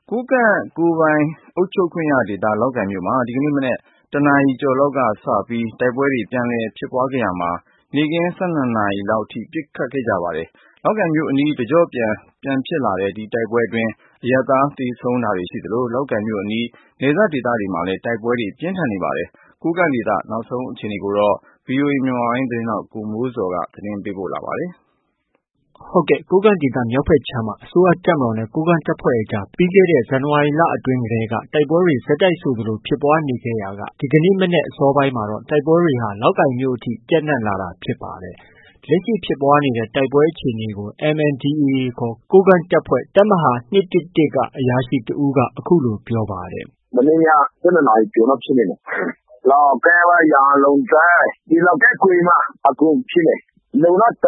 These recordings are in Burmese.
ကိုးကန့်ကိုယ်ပိုင်အုပ်ချုပ်ခွင့်ရဒေသလောက်ကိုင်မြို့မှာဒီကနေ့မနက်1 နာရီကျော်လောက်ကစပြီးတိုက်ပွဲတွေပြန်လည်ဖြစ်ပွားခဲ့ရာမှာနေ့ခင်း12 နာရီလောက်အထိပစ်ခတ်ခဲ့ကြပါတယ်။လောက်ကိုင်မြို့အနီးတကြော့ပြန်ဖြစ်လာတဲ့ဒီတိုက်ပွဲအတွင်းအရပ်သားသေဆုံးတာတွေရှိသလိုလောက်ကိုင်မြို့အနီးနယ်စပ်ဒေသတွေမှာလည်းတိုက်ပွဲတွေပြင်းထန်နေပါတယ်။ကိုးကန့်ဒေသနောက်ဆုံးအခြေအနေကိုတော့ VOA မြန်မာပိုင်းသတင်းထောက်ကိုမိုးဇော်ကသတင်းပေးပို့ထားပါတယ်။ကိုးကန့်ဒေသမြောက်ဘက်ခြမ်းမှာအစိုးရတပ်မတော်နဲ့ကိုးကန့်တပ်ဖွဲ့အကြားပြီးခဲ့တဲ့ဇန်နဝါရီလအတွင်းကတည်းကတိုက်ပွဲတွေဆက်တိုက်ဆိုသလိုဖြစ်ပွားနေခဲ့ရာကဒီကနေ့မနက်အစောပိုင်းမှာတော့တိုက်ပွဲတွေဟာလောက်ကိုင်မြို့အထိပြန့်နှံ့လာတာဖြစ်ပါတယ်။လက်ရှိဖြစ်ပွားနေတဲ့တိုက်ပွဲအခြေအနေကို MNDAA ခေါ်ကိုးကန့်တပ်ဖွဲ့တပ်မဟာ 2၁၁ကအရာရှိတဦးကအခုလိုပြောပါတယ်။ “မနေ့ည 12 နာရီကျော်လောက်ဖြစ်လိမ့်မယ်။ လောက်ကိုင်၊ ယာလုံကျိုင်း ဒီလောက်ကိုင်ဂွင်မှာအကုန်ဖြစ်တယ်။ လူတော့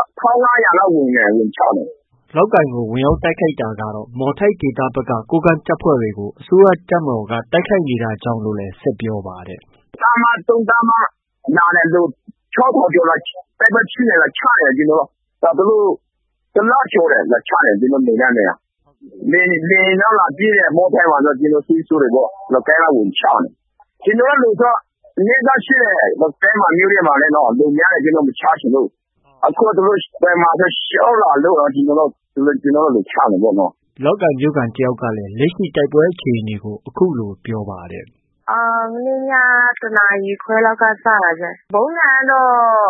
1500 လောက်ဝင်ချတယ်။” လောက်ကိုင်ကိုဝင်ရောက်တိုက်ခိုက်တာကတော့မော်ထိုက်ဒေသဘက်ကကိုးကန့်တပ်ဖွဲ့တွေကိုအစိုးရတပ်မတော်ကတိုက်ခိုက်နေတာကြောင့်လို့လည်းဆက်ပြောပါတယ်။ “တပ်မ 3 တပ်မလာတယ်လူ 6000 ကျော်လာတိုက်ပွဲဖြစ်နေတယ်ချနေတယ်ကျွန်တော်တို့။သူတို့ တစ်လကျော်တယ်လာချတယ်ကျွန်တော်တို့နေတဲ့နေရာ။ လေယာဉ်တော့လာကြဲတယ်မော်ထိုက်မှာတော့ကျွန်တော်တို့စစ်ဆိုးတယ်ပေါ့။လောက်ကိုင်ကဝင်ချနေ။ကျွန်တော်တို့လူတော့အနည်းဆုံးရှိတယ်လောက်ကိုင်မြို့ထဲမှာလေနော်လူများတယ်ကျွန်တော်မချချင်လို့။အခုသူတို့ဘယ်မှာရှောက်လာလို့ကျွန်တော်တို့လူချတယ်ပေါ့နော်။ ” လောက်ကိုင်မြို့ခံတယောက်ကလည်းလက်ရှိတိုက်ပွဲအခြေအနေကိုအခုလိုပြောပါတယ်။ “မနေ့ည 1 နာရီခွဲလောက်ကစတာရှင့်။ဗုံးသံကတော့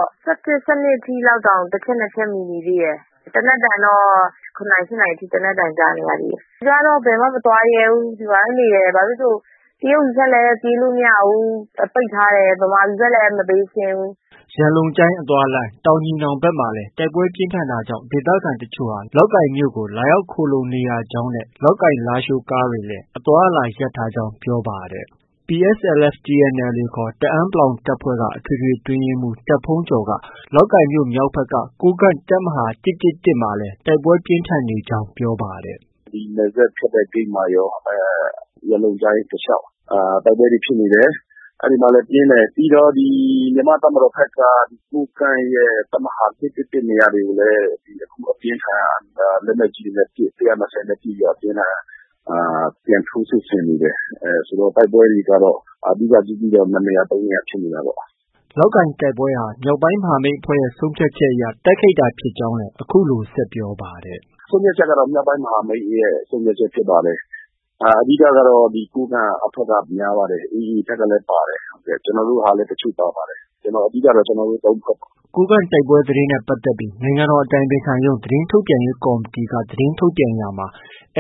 11 12 အထိလောက်တောင်တစ်ချက် 2 ချက်မြည်နေသေးတယ်။သေနတ်သံတော့ 7 နာရီ 8 နာရီအထိသေနတ်သံကြားနေရသေးတယ်။ကျွန်မတော့ဘယ်မှမသွားရဲဘူး။ဒီမှာပဲနေတယ်။ဘာဖြစ်လို့တရုတ်ပြည်ဘက်လည်းပြေးလို့မရဘူး။ပိတ်ထားတယ်။ဗမာပြည်ဘက်လည်းမပေးရှင်းဘူး။ ” ရန်လုံကျိုင်းအသွားလမ်းတောင်ညီနောင်ဘက်မှာလည်းတိုက်ပွဲပြင်းထန်တာကြောင့်ဒေသခံတချို့ဟာလောက်ကိုင်မြို့ကိုလာရောက်ခိုလှုံနေရကြောင်းနဲ့လောက်ကိုင်-လားရှိုးကားတွေလည်းအသွားအလာရပ်ထားကြောင်းပြောပါတယ်။ PSLF/TNLA ခေါ်တအန်း တပ်ဖွဲ့က အထွေထွေအတွင်းရေးမှူးတာ့ဘုန်းကျော်ကလောက်ကိုင်မြို့မြောက်ဘက်က ကိုးကန့်တပ်မဟာ ၁၁၁မှာလည်းတိုက်ပွဲပြင်းထန်နေကြောင်းပြောပါတယ်။ “ဒီနယ်စပ်ဖြတ်တဲ့ဂိတ်မှာရောရန်လုံကျိုင်းတလျှောက်တိုက်ပွဲတွေဖြစ်နေတယ်။အဲဒီမှာလည်းပြင်းတယ်။ပြီးတော့မြန်မာ့တပ်မတော်ဘက်ကကိုးကန့်ရဲ့တပ်မဟာ ၂၁၁နေရာတွေကိုလည်းအခုအပြင်းအထန်လက်နက်ကြီးတွေနဲ့ပစ်120နဲ့ပစ်ပြီးတော့အပြင်းအထန်ပြန်ထိုးစစ်ဆင်နေတယ်။ဆိုတော့တိုက်ပွဲတွေကတော့အဓိကကြီးတော့2နေရာ 3နေရာဖြစ်နေတာပေါ့။ ” လောက်ကိုင်တိုက်ပွဲဟာမြောက်ပိုင်းမဟာမိတ်အဖွဲ့ရဲ့ဆုံးဖြတ်ချက်အရတိုက်ခိုက်တာဖြစ်ကြောင်းလည်းအခုလိုဆက်ပြောပါတယ်။ “ဆုံးဖြတ်ချက်ကတော့မြောက်ပိုင်းမဟာမိတ်ရဲ့ဆုံးဖြတ်ချက်ဖြစ်ပါတယ်။အဓိကကတော့ကိုးကန့်အဖွဲ့ကများပါတယ်။ AA ဘက်ကလည်းပါတယ်။ကျွန်တော်တို့ဟာလည်းတချို့ပါပါတယ်။အဓိကတော့ကျွန်တော်တို့3ဖွဲ့ပါ။ ” ကိုးကန့်တိုက်ပွဲသတင်းနဲ့ပတ်သက်ပြီးနိုင်ငံတော်အတိုင်ပင်ခံရုံးသတင်းထုတ်ပြန်ရေးကော်မတီကသတင်းထုတ်ပြန်ရာမှာ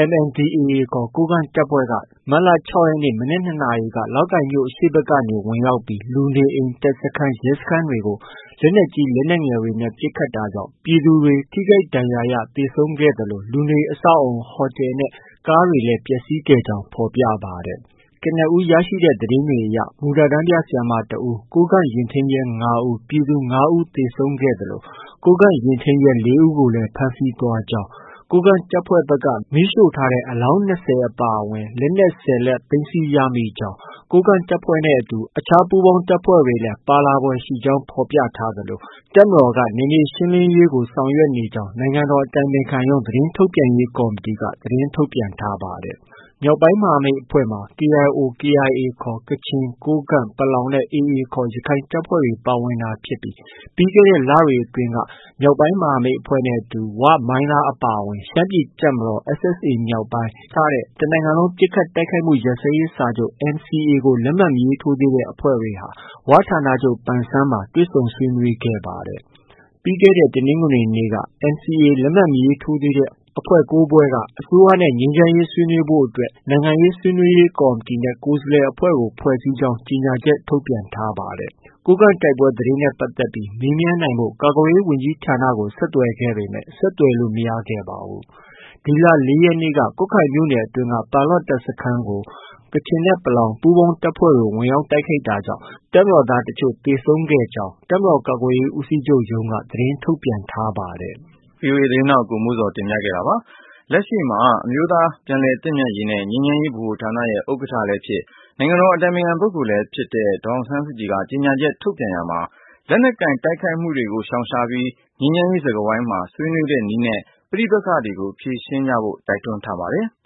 MNDAA ခေါ်ကိုးကန့်တပ်ဖွဲ့ကမတ်လ ၆ ရက်နေ့ မနက် 2 နာရီကလောက်ကိုင်မြို့အရှေ့ဘက်ကနေဝင်ရောက်ပြီးလူနေအိမ်၊တပ်စခန်း၊ရဲစခန်းတွေကိုလက်နက်ကြီးလက်နက်ငယ်တွေနဲ့ပစ်ခတ်တာကြောင့်ပြည်သူတွေထိခိုက်ဒဏ်ရာရသေဆုံးခဲ့သလိုလူနေအဆောက်အဦ၊ဟိုတယ်နဲ့ ကားတွေလည်းပျက်ဆီးခဲ့ကြောင်းဖော်ပြပါတယ်။ ကနဦးရရှိတဲ့သတင်းတွေအရမူလတန်းပြဆရာမတဦး၊ကိုးကန့်ယာဉ်ထိန်းရဲ 5 ဦး၊ပြည်သူ 5 ဦးသေဆုံးခဲ့သလိုကိုးကန့်ယာဉ်ထိန်းရဲ 4 ဦးကိုလည်းဖမ်းဆီးသွားကြောင်း၊ကိုးကန့်တပ်ဖွဲ့ဘက်ကမီးရှို့ထားတဲ့အလောင်း 20 အပါအဝင်လက်နက် 10 လက်သိမ်းဆည်းရမိကြောင်း၊ကိုးကန့်တပ်ဖွဲ့နဲ့အတူအခြားပူးပေါင်းတပ်ဖွဲ့တွေလည်းပါလာဖွယ်ရှိကြောင်းဖော်ပြထားသလိုတပ်မတော်ကနယ်မြေရှင်းလင်းရေးကိုဆောင်ရွက်နေကြောင်းနိုင်ငံတော်အတိုင်ပင်ခံရုံးသတင်းထုတ်ပြန်ရေးကော်မတီကသတင်းထုတ်ပြန်ထားပါတယ်။ မြောက်ပိုင်းမဟာမိတ်အဖွဲ့မှာ KIO/KIA ခေါ်ကချင်၊ကိုးကန့်၊ပလောင်နဲ့ AA ခေါ်ရခိုင်တပ်ဖွဲ့တွေပါဝင်တာဖြစ်ပြီးပြီးခဲ့တဲ့လတွေအတွင်းကမြောက်ပိုင်းမဟာမိတ်အဖွဲ့နဲ့အတူဝ၊မိုင်းလားအပါအဝင်ရှမ်းပြည်တပ်မတော် SSA မြောက်ပိုင်းစတဲ့တစ်နိုင်ငံလုံးပစ်ခတ်တိုက်ခိုက်မှုရပ်စဲရေးစာချုပ် NCA ကိုလက်မှတ်မရေးထိုးသေးတဲ့အဖွဲ့တွေဟာဝဌာနချုပ်ပန်ဆန်းမှာတွေ့ဆုံဆွေးနွေးခဲ့ပါတယ်။ ပြီးခဲ့တဲ့တနင်္ဂနွေနေ့က NCA လက်မှတ်မရေးထိုးသေးတဲ့အဖွဲ့ 9 ဖွဲ့ကအစိုးရနဲ့ငြိမ်းချမ်းရေးဆွေးနွေးဖို့အတွက်နိုင်ငံရေးဆွေးနွေးရေးကော်မတီနဲ့ကိုယ်စားလှယ်အဖွဲ့ကိုဖွဲ့စည်းကြောင်းကြေညာချက်ထုတ်ပြန်ထားပါတယ်။ ကိုးကန့်တိုက်ပွဲသတင်းနဲ့ပတ်သက်ပြီးမေးမြန်းနိုင်ဖို့ကာကွယ်ရေးဝန်ကြီးဌာနကိုဆက်သွယ်ခဲ့ပေမဲ့ဆက်သွယ်လို့မရခဲ့ပါဘူး။ ဒီလ 4 ရက်နေ့ကကွတ်ခိုင်မြို့နယ်အတွင်းက ပလော့တပ်စခန်းကိုကချင်နဲ့ပလောင်ပူးပေါင်းတပ်ဖွဲ့တွေဝင်ရောက်တိုက်ခိုက်တာကြောင့်တပ်မတော်သားတချို့သေဆုံးခဲ့ကြောင်းတပ်မတော်ကာကွယ်ရေးဦးစီးချုပ်ရုံးကသတင်းထုတ်ပြန်ထားပါတယ်။ VOA သတင်းထောက်ကိုမိုးဇော်တင်ပြခဲ့တာပါ။လက်ရှိမှာအမျိုးသားပြန်လည်သင့်မြတ်ရေးနဲ့ငြိမ်းချမ်းရေးဗဟိုဌာနရဲ့ဥက္ကဋ္ဌလည်းဖြစ်နိုင်ငံတော်အတိုင်ပင်ခံပုဂ္ဂိုလ်လည်းဖြစ်တဲ့ဒေါ်အောင်ဆန်းစုကြည်ကကြေညာချက်ထုတ်ပြန်ရာမှာလက်နက်ကိုင်တိုက်ခိုက်မှုတွေကိုရှောင်ရှားပြီးငြိမ်းချမ်းရေးစကားဝိုင်းမှာဆွေးနွေးတဲ့နည်းနဲ့ပဋိပက္ခတွေကိုဖြေရှင်းကြဖို့တိုက်တွန်းထားပါတယ်။